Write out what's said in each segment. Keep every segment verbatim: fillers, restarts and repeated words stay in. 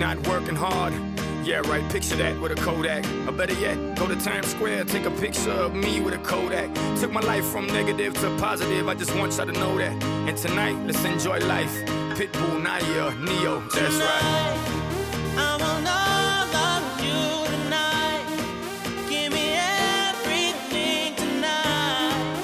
not working hard. Yeah, right, picture that with a Kodak. Or better yet, go to Times Square, take a picture of me with a Kodak. Took my life from negative to positive, I just want y'all to know that. And tonight, let's enjoy life. Pitbull, Naya, Neo, that's right. I want all of you tonight. Give me everything tonight.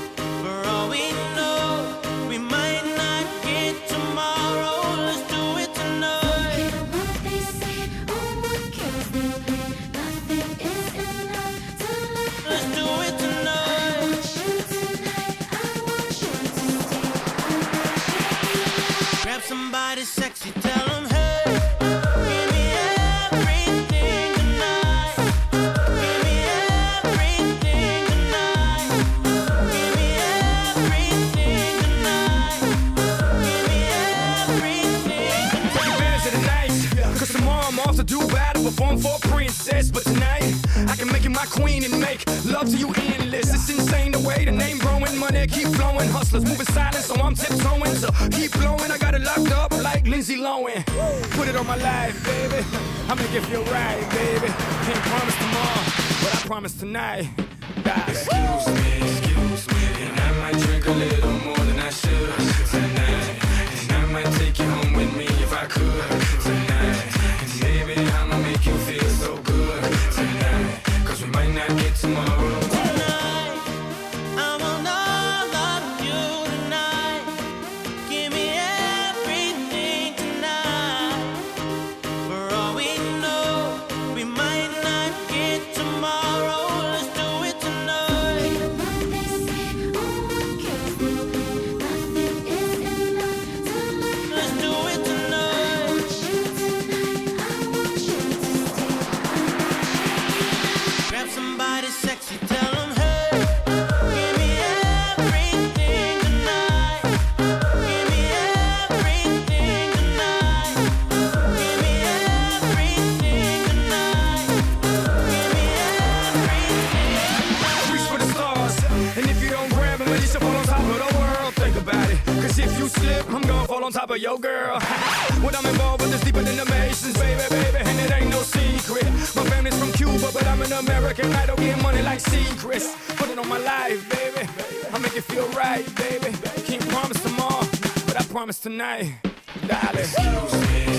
For all we know, we might not get tomorrow. Let's do it tonight. Forget what they say, oh what cares they play. Nothing is enough to love. Let's do it I tonight. want you tonight, I want you to stay. I want you. Grab somebody sexy, tell them hey. Give me everything tonight. Give me everything tonight. Give me everything tonight. Give me everything Take tonight. advantage of the night, cause tomorrow I'm off to do battle, perform for a princess. But tonight, I can make you my queen and make love to you endless. It's insane the way the name growing, money keep flowing. Hustlers moving silent, so I'm tiptoeing. So keep blowing, I got it locked up like Lindsay Lohan. Put it on my life, baby, I make it feel right, baby. Can't promise tomorrow, but I promise tonight. Die. Excuse me, excuse me, and I might drink a little more than I should tonight. And I might take you home with me if I could tonight. And baby, I'ma make you feel so good tonight. Cause we might not get tomorrow. Tonight, I want all of you tonight. Give me everything tonight. For all we know, we might not get tomorrow. Let's do it tonight. Forget what they say, oh what cares they play. Nothing is enough to love. Let's do it I tonight. want you tonight, I want you to stay. Grab somebody sexy, tell them hey. Give me everything tonight. Give me everything tonight. Give me everything tonight. Give me everything. Reach for the stars, and if you don't grab them, then you should fall on top of the world. Think about it, cause if you slip, I'm gonna fall on top of your girl. What I'm involved with is deeper than the Masons, baby, baby, and it ain't no secret. My family's from Cuba, but I'm an American. I don't get money like secrets. Put it on my life, baby, I make it feel right, baby. Can't promise tomorrow, but I promise tonight, darling. Excuse me,